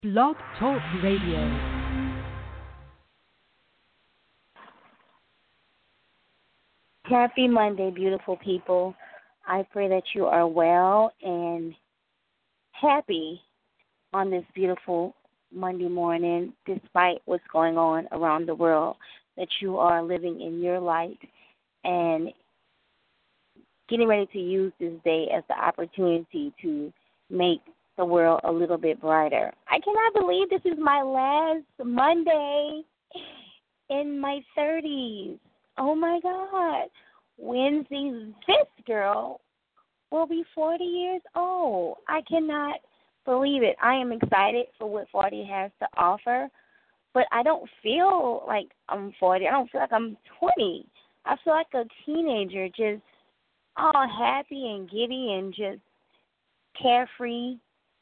Blog Talk Radio. Happy Monday, beautiful people. I pray that you are well and happy on this beautiful Monday morning, despite what's going on around the world, that you are living in your light and getting ready to use this day as the opportunity to make the world a little bit brighter. I cannot believe this is my last Monday in my 30s. Oh, my God. Wednesday, this girl will be 40 years old. I cannot believe it. I am excited for what 40 has to offer, but I don't feel like I'm 40. I don't feel like I'm 20. I feel like a teenager, just all happy and giddy and just carefree.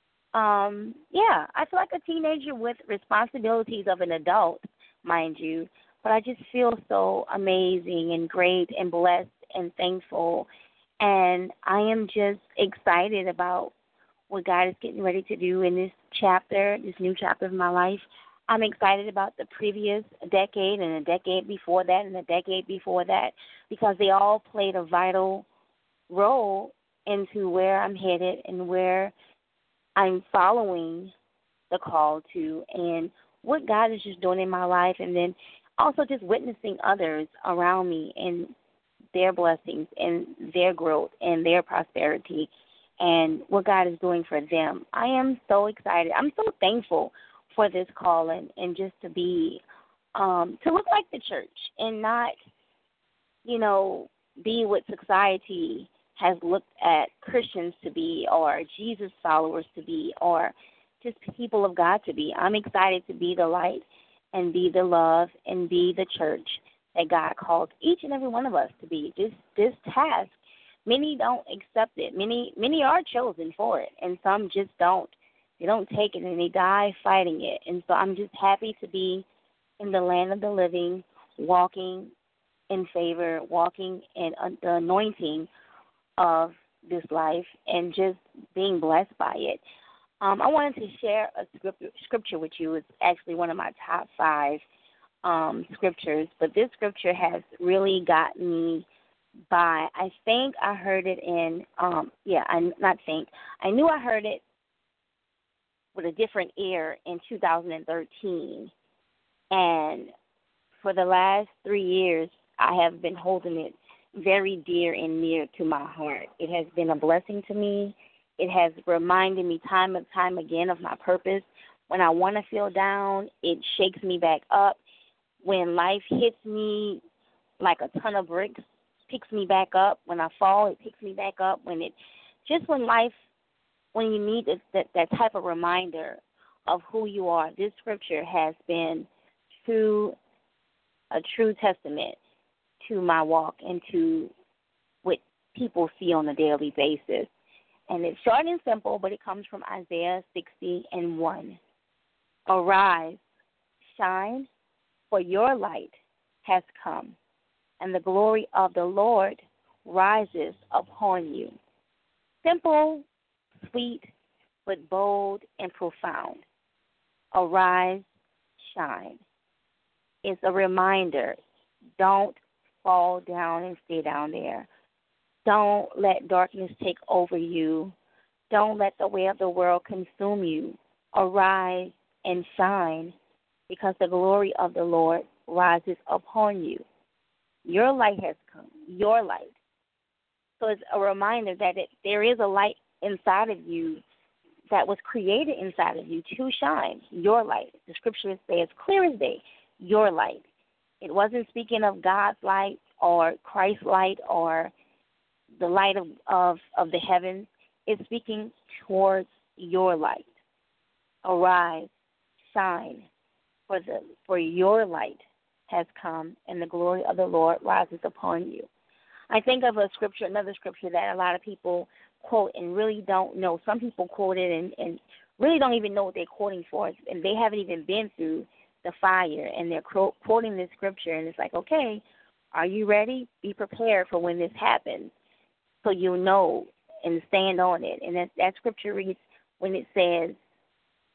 I feel like a teenager with responsibilities of an adult, mind you, but I just feel so amazing and great and blessed and thankful, and I am just excited about what God is getting ready to do in this chapter, this new chapter of my life. I'm excited about the previous decade and the decade before that and the decade before that, because they all played a vital role into where I'm headed and where I'm following the call to, and what God is just doing in my life, and then also just witnessing others around me and their blessings and their growth and their prosperity and what God is doing for them. I am so excited. I'm so thankful for this calling and just to be, to look like the church and not, be what society has looked at Christians to be or Jesus followers to be or just people of God to be. I'm excited to be the light and be the love and be the church that God called each and every one of us to be. This task, many don't accept it. Many are chosen for it, and some just don't. They don't take it, and they die fighting it. And so I'm just happy to be in the land of the living, walking in favor, walking in the anointing of this life, and just being blessed by it. I wanted to share a scripture with you. It's actually one of my top 5 scriptures, but this scripture has really got me by. I think I heard it in, I knew I heard it with a different ear in 2013, and for the last 3 years, I have been holding it very dear and near to my heart. It has been a blessing to me. It has reminded me time and time again of my purpose. When I want to feel down, it shakes me back up. When life hits me like a ton of bricks, picks me back up. When I fall, it picks me back up. When you need that type of reminder of who you are, this scripture has been a true testament to my walk and to what people see on a daily basis. And it's short and simple, but it comes from Isaiah 60:1. Arise, shine, for your light has come, and the glory of the Lord rises upon you. Simple, sweet, but bold and profound. Arise, shine. It's a reminder. Don't fall down and stay down there. Don't let darkness take over you. Don't let the way of the world consume you. Arise and shine, because the glory of the Lord rises upon you. Your light has come, your light. So it's a reminder that there is a light inside of you that was created inside of you to shine, your light. The scripture says clear as day, your light. It wasn't speaking of God's light or Christ's light or the light of the heavens. It's speaking towards your light. Arise, shine, for your light has come, and the glory of the Lord rises upon you. I think of another scripture that a lot of people quote and really don't know. Some people quote it and really don't even know what they're quoting for, and they haven't even been through the fire, and they're quoting this scripture, and it's like, okay, are you ready? Be prepared for when this happens, so you'll know and stand on it. And that scripture reads when it says,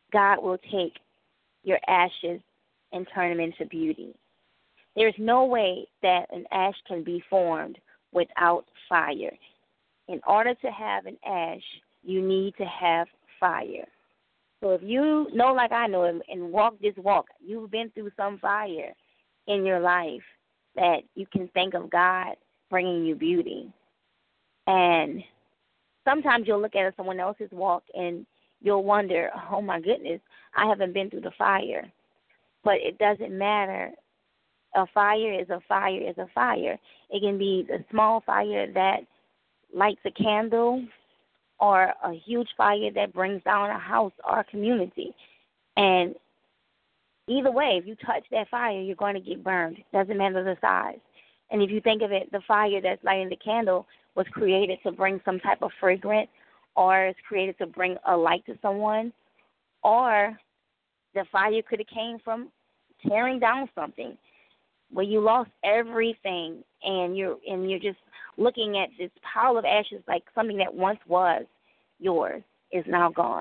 God will take your ashes and turn them into beauty. There's no way that an ash can be formed without fire. In order to have an ash, you need to have fire. So if you know, like I know, and walk this walk, you've been through some fire in your life that you can think of God bringing you beauty. And sometimes you'll look at someone else's walk and you'll wonder, oh, my goodness, I haven't been through the fire. But it doesn't matter. A fire is a fire is a fire. It can be the small fire that lights a candle or a huge fire that brings down a house or a community. And either way, if you touch that fire, you're going to get burned. Doesn't matter the size. And if you think of it, the fire that's lighting the candle was created to bring some type of fragrance, or it's created to bring a light to someone, or the fire could have came from tearing down something where you lost everything and you're just looking at this pile of ashes like something that once was yours is now gone.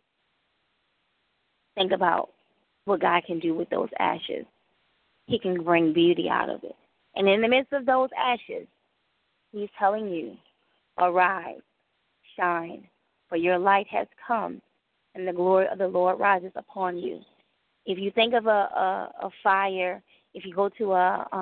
Think about what God can do with those ashes. He can bring beauty out of it. And in the midst of those ashes, He's telling you, arise, shine, for your light has come, and the glory of the Lord rises upon you. If you think of a fire, if you go to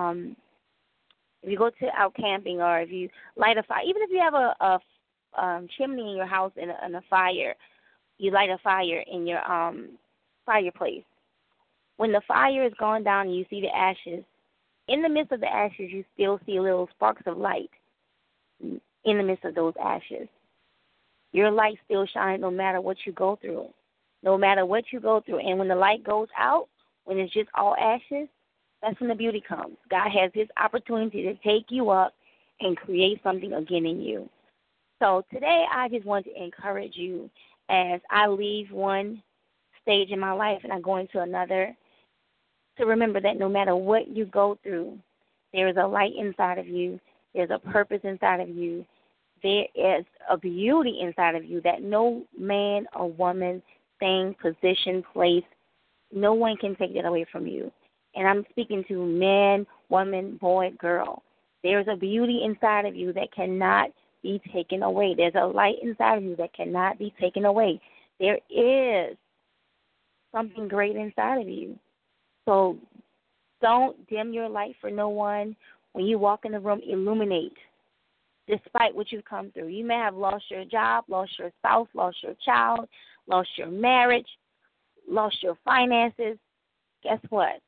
out camping, or if you light a fire, even if you have a chimney in your house and a fire, you light a fire in your fireplace. When the fire is gone down and you see the ashes, in the midst of the ashes, you still see little sparks of light in the midst of those ashes. Your light still shines no matter what you go through. No matter what you go through. And when the light goes out, when it's just all ashes, that's when the beauty comes. God has His opportunity to take you up and create something again in you. So today I just want to encourage you as I leave one stage in my life and I go into another, to remember that no matter what you go through, there is a light inside of you. There's a purpose inside of you. There is a beauty inside of you that no man or woman, thing, position, place, no one can take that away from you. And I'm speaking to man, woman, boy, girl. There's a beauty inside of you that cannot be taken away. There's a light inside of you that cannot be taken away. There is something great inside of you. So don't dim your light for no one. When you walk in the room, illuminate. Despite what you've come through. You may have lost your job, lost your spouse, lost your child, lost your marriage, lost your finances. Guess what?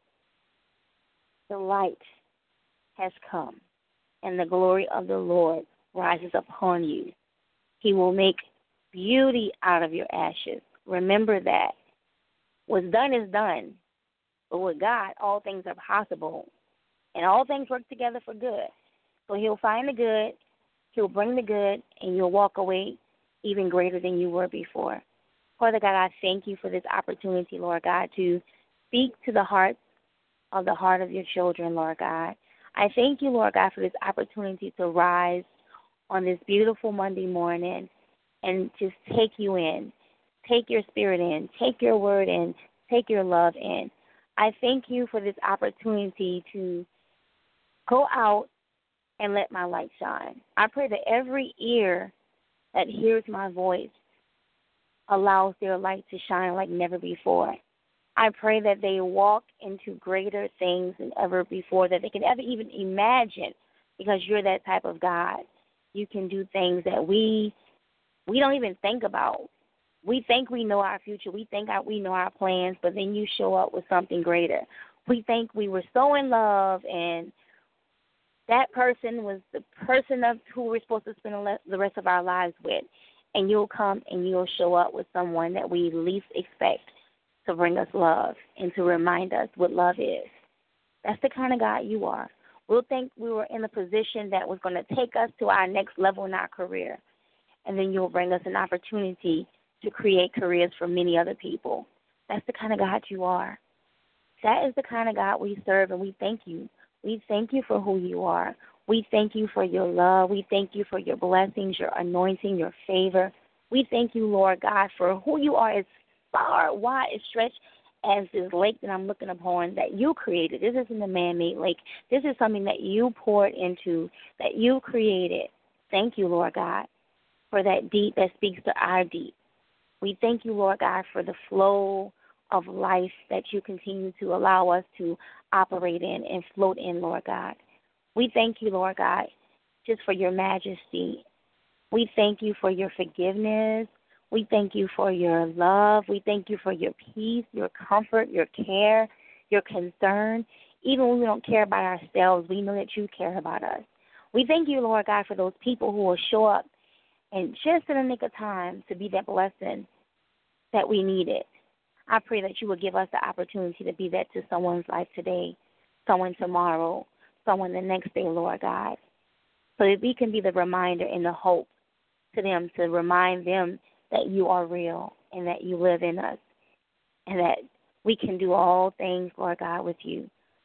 The light has come, and the glory of the Lord rises upon you. He will make beauty out of your ashes. Remember that. What's done is done. But with God, all things are possible, and all things work together for good. So He'll find the good, He'll bring the good, and you'll walk away even greater than you were before. Father God, I thank You for this opportunity, Lord God, to speak to the heart of your children, Lord God. I thank You, Lord God, for this opportunity to rise on this beautiful Monday morning and just take You in, take Your spirit in, take Your word in, take Your love in. I thank You for this opportunity to go out and let my light shine. I pray that every ear that hears my voice allows their light to shine like never before. I pray that they walk into greater things than ever before, that they can ever even imagine, because You're that type of God. You can do things that we don't even think about. We think we know our future. We think we know our plans, but then You show up with something greater. We think we were so in love, and that person was the person of who we're supposed to spend the rest of our lives with. And You'll come and You'll show up with someone that we least expect to bring us love and to remind us what love is. That's the kind of God You are. We'll think we were in a position that was going to take us to our next level in our career, and then You'll bring us an opportunity to create careers for many other people. That's the kind of God You are. That is the kind of God we serve, and we thank You. We thank You for who You are. We thank You for Your love. We thank You for Your blessings, Your anointing, Your favor. We thank You, Lord God, for who You are as far wide and stretched as this lake that I'm looking upon that you created. This isn't a man-made lake. This is something that you poured into, that you created. Thank you, Lord God, for that deep that speaks to our deep. We thank you, Lord God, for the flow of life that you continue to allow us to operate in and float in, Lord God. We thank you, Lord God, just for your majesty. We thank you for your forgiveness. We thank you for your love. We thank you for your peace, your comfort, your care, your concern. Even when we don't care about ourselves, we know that you care about us. We thank you, Lord God, for those people who will show up and just in the nick of time to be that blessing that we needed. I pray that you will give us the opportunity to be that to someone's life today, someone tomorrow, someone the next day, Lord God, so that we can be the reminder and the hope to them, to remind them that you are real and that you live in us and that we can do all things, Lord God, with you.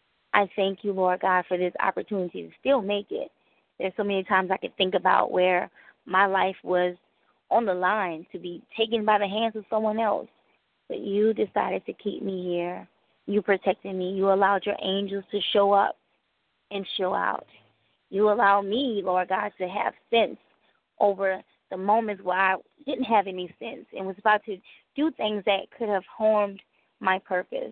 I thank you, Lord God, for this opportunity to still make it. There's so many times I could think about where my life was on the line to be taken by the hands of someone else. But you decided to keep me here. You protected me. You allowed your angels to show up and show out. You allowed me, Lord God, to have sense over the moments where I didn't have any sense and was about to do things that could have harmed my purpose,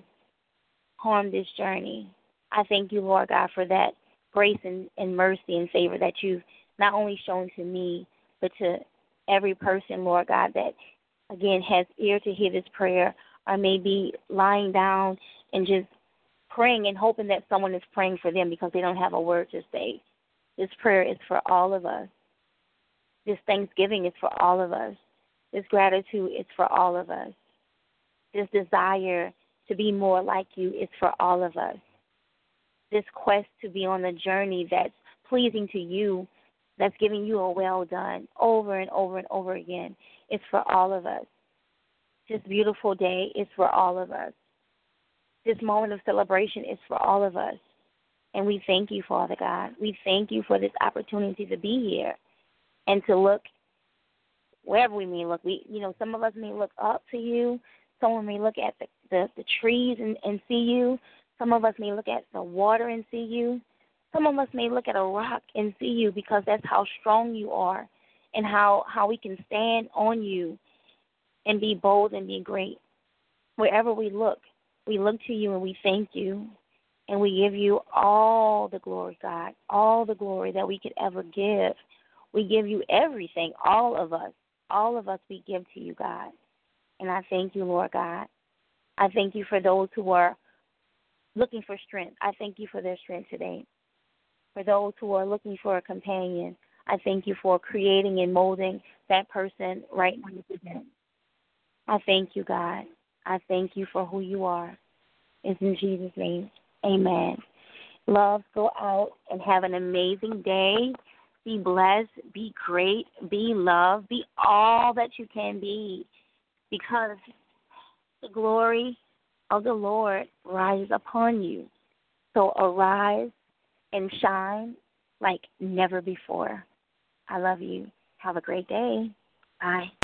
harmed this journey. I thank you, Lord God, for that grace and mercy and favor that you've not only shown to me, but to every person, Lord God, that, again, has ear to hear this prayer or may be lying down and just praying and hoping that someone is praying for them because they don't have a word to say. This prayer is for all of us. This thanksgiving is for all of us. This gratitude is for all of us. This desire to be more like you is for all of us. This quest to be on the journey that's pleasing to you, that's giving you a well done over and over and over again, is for all of us. This beautiful day is for all of us. This moment of celebration is for all of us. And we thank you, Father God. We thank you for this opportunity to be here and to look wherever we may look. Some of us may look up to you. Someone may look at the trees and see you. Some of us may look at the water and see you. Some of us may look at a rock and see you because that's how strong you are and how we can stand on you and be bold and be great. Wherever we look to you and we thank you. And we give you all the glory, God, all the glory that we could ever give. We give you everything, all of us we give to you, God. And I thank you, Lord God. I thank you for those who are looking for strength. I thank you for their strength today. For those who are looking for a companion, I thank you for creating and molding that person right now today. I thank you, God. I thank you for who you are. It's in Jesus' name. Amen. Love, go out and have an amazing day. Be blessed, be great, be loved, be all that you can be, because the glory of the Lord rises upon you. So arise and shine like never before. I love you. Have a great day. Bye.